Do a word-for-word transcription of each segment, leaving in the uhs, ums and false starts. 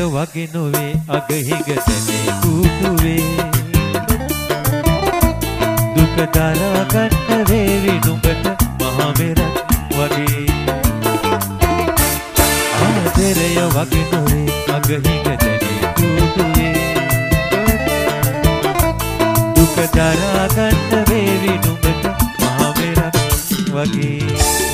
වගේ නොවේ අගහිගටනේ කූඩුවේ දුක දරා ගන්න වේවි නුඹට මහමෙරක් වගේ ආදරය වගේ නොවේ අගහිගටනේ කූඩුවේ දුක දරා ගන්න වේවි නුඹට මහමෙරක් වගේ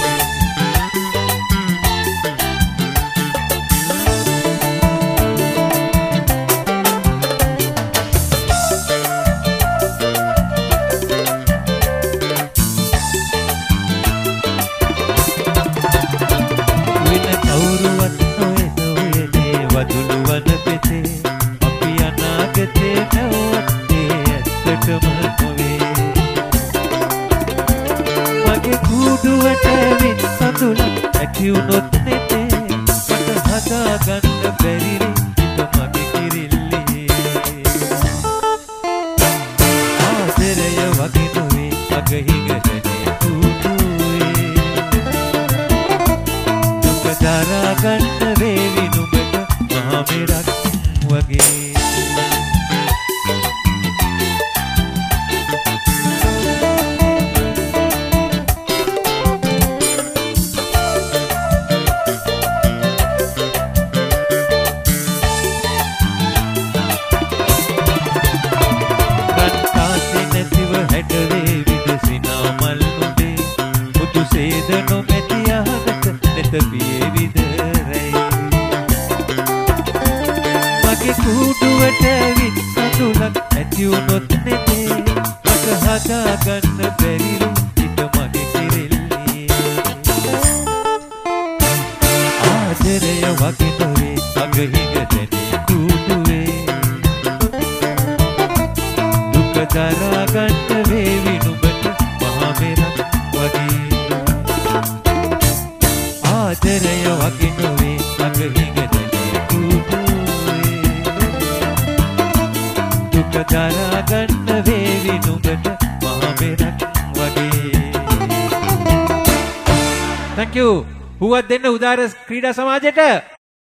කුඩුවට විත් සතුල ඇතිවුනොත් නෙතේ මට හදා ගන්න බැරිරි හිත මගේ කිරිල්ලේ ආදරය වගේ නොවේ අගහිගටනේ කුඩුවේ දුක දරා ගන්න වේවි නුඹට මහමෙරක් වගේ මගේ කුඩුවට විත් සතුලක් ඇතිවුනොත් නෙතේ මට හදා ගන්න බැරිලු හිත මගේ කිරිල්ලේ ආදරය වගේ නොවේ අගහිගටනේ කුඩුවේ දුක දරා ගන්න වේවි නුඹට මහමෙරක් වගේ ආදරය වගේ නොවේ අගහිගටනේ කුඩුවේ දුක දරා ගන්න වේවි නුඹට මහමෙරක් වගේ. Thank you. පුවත් දෙන්න උදාර ක්‍රීඩා සමාජයට.